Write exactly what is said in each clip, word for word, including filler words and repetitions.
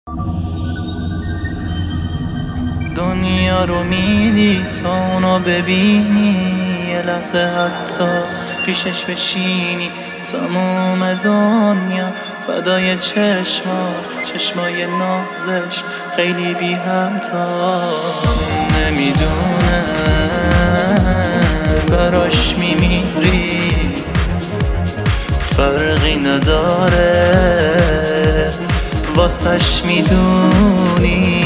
دنیا رو میدی تا اونو ببینی، یه لحظه حتی پیشش بشینی. تموم دنیا فدای چشمات، چشمای نازش خیلی بی همتا. نمیدونه براش میمیری، فرقی نداره واسش میدونی.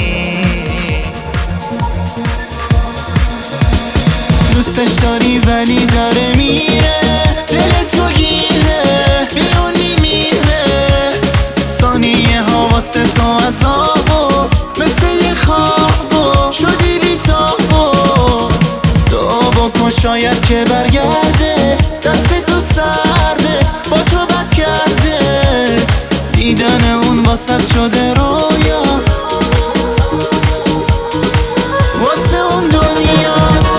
دوستش داری ولی داره میره، دل تو گیره بیونی میره. ثانیه ها واسه تو عذابو، مثل یه خوابو شدی بی تابو. دعا بکن شاید که برگرده، دست تو سرده با تو بد کرده. دیدن اون واسط شده رویا، واسه اون دنیات.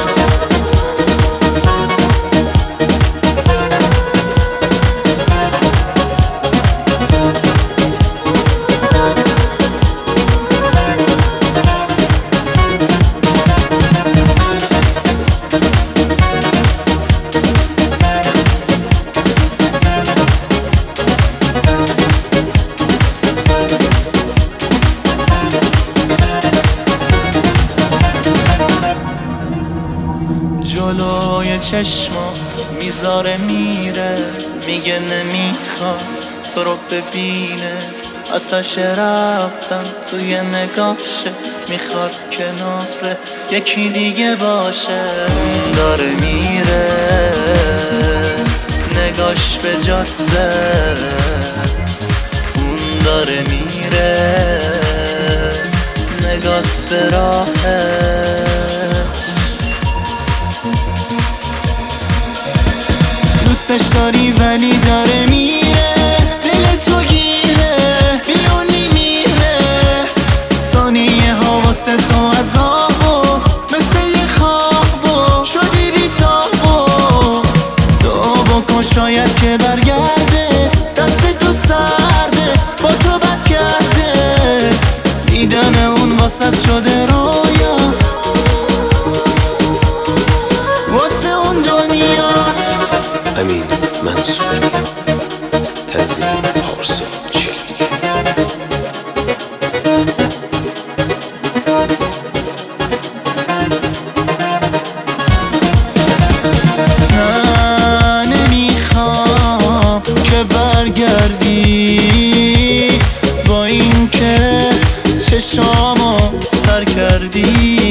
جلوی چشمات میذاره میره، میگه نمیخواد تو رو ببینه. آتش رفتن توی نگاشه، میخواد کنار یکی دیگه باشه. داره میره نگاش به جاده، اون داره میره نگاش به راهه. دوستش داری ولی داره میره، دل تو گیره بیونی میره. ثانیه ها واسه تو عذابو، مثل یه خوابو شدی بی تابو. دعا بکن شاید که برگرده، دست تو سرده با تو بد کرده. دیدن اون واسط شده رویا، واسه اون دنیات. امین منصوری، تنظیم پارسا چیلیک. نه نمیخوام که برگردی، با این که چشامو تر کردی.